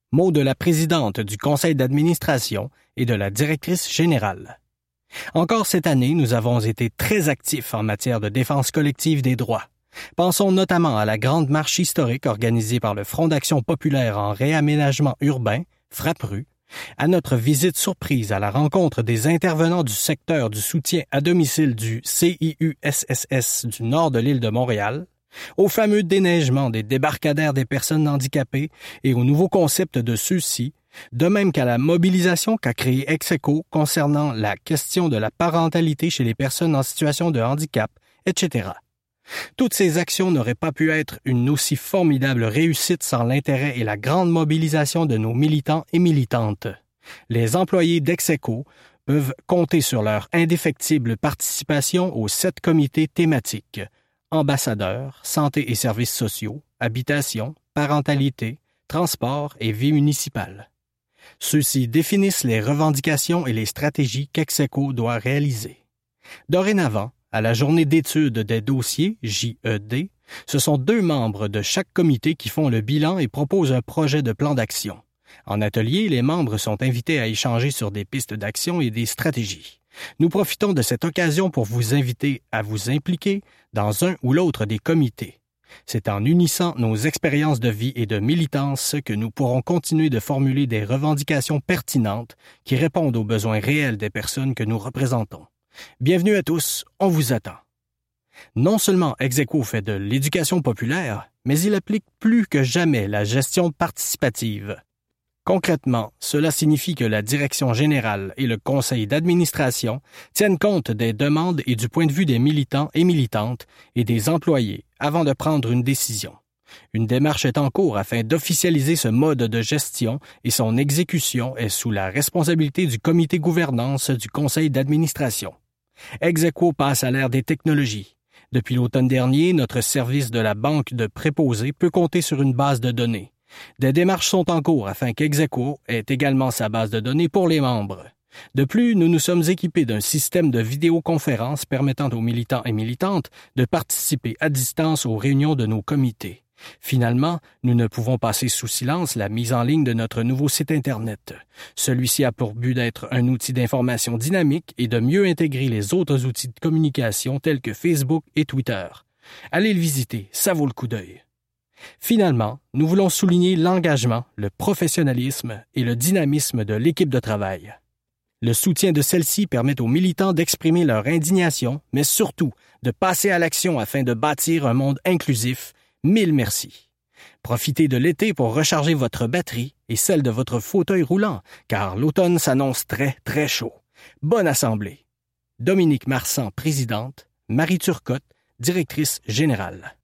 Mots de la présidente du conseil d'administration et de la directrice générale. Encore cette année, nous avons été très actifs en matière de défense collective des droits. Pensons notamment à la grande marche historique organisée par le Front d'action populaire en réaménagement urbain, FRAPRU, à notre visite surprise à la rencontre des intervenants du secteur du soutien à domicile du CIUSSS du nord de l'île de Montréal, au fameux déneigement des débarcadères des personnes handicapées et au nouveau concept de ceux-ci, de même qu'à la mobilisation qu'a créée Execo concernant la question de la parentalité chez les personnes en situation de handicap, etc. Toutes ces actions n'auraient pas pu être une aussi formidable réussite sans l'intérêt et la grande mobilisation de nos militants et militantes. Les employés d'Execo peuvent compter sur leur indéfectible participation aux 7 comités thématiques – ambassadeurs, santé et services sociaux, habitation, parentalité, transport et vie municipale. Ceux-ci définissent les revendications et les stratégies qu'Execo doit réaliser. Dorénavant, à la journée d'étude des dossiers, JED, ce sont 2 membres de chaque comité qui font le bilan et proposent un projet de plan d'action. En atelier, les membres sont invités à échanger sur des pistes d'action et des stratégies. Nous profitons de cette occasion pour vous inviter à vous impliquer dans un ou l'autre des comités. C'est en unissant nos expériences de vie et de militance que nous pourrons continuer de formuler des revendications pertinentes qui répondent aux besoins réels des personnes que nous représentons. Bienvenue à tous, on vous attend. Non seulement Execo fait de l'éducation populaire, mais il applique plus que jamais la gestion participative. Concrètement, cela signifie que la direction générale et le conseil d'administration tiennent compte des demandes et du point de vue des militants et militantes et des employés avant de prendre une décision. Une démarche est en cours afin d'officialiser ce mode de gestion et son exécution est sous la responsabilité du comité gouvernance du conseil d'administration. Execo passe à l'ère des technologies. Depuis l'automne dernier, notre service de la banque de préposés peut compter sur une base de données. Des démarches sont en cours afin qu'Execo ait également sa base de données pour les membres. De plus, nous nous sommes équipés d'un système de vidéoconférence permettant aux militants et militantes de participer à distance aux réunions de nos comités. Finalement, nous ne pouvons passer sous silence la mise en ligne de notre nouveau site Internet. Celui-ci a pour but d'être un outil d'information dynamique et de mieux intégrer les autres outils de communication tels que Facebook et Twitter. Allez le visiter, ça vaut le coup d'œil. Finalement, nous voulons souligner l'engagement, le professionnalisme et le dynamisme de l'équipe de travail. Le soutien de celle-ci permet aux militants d'exprimer leur indignation, mais surtout de passer à l'action afin de bâtir un monde inclusif. 1000 merci. Profitez de l'été pour recharger votre batterie et celle de votre fauteuil roulant, car l'automne s'annonce très, très chaud. Bonne assemblée. Dominique Marsan, présidente. Marie Turcotte, directrice générale.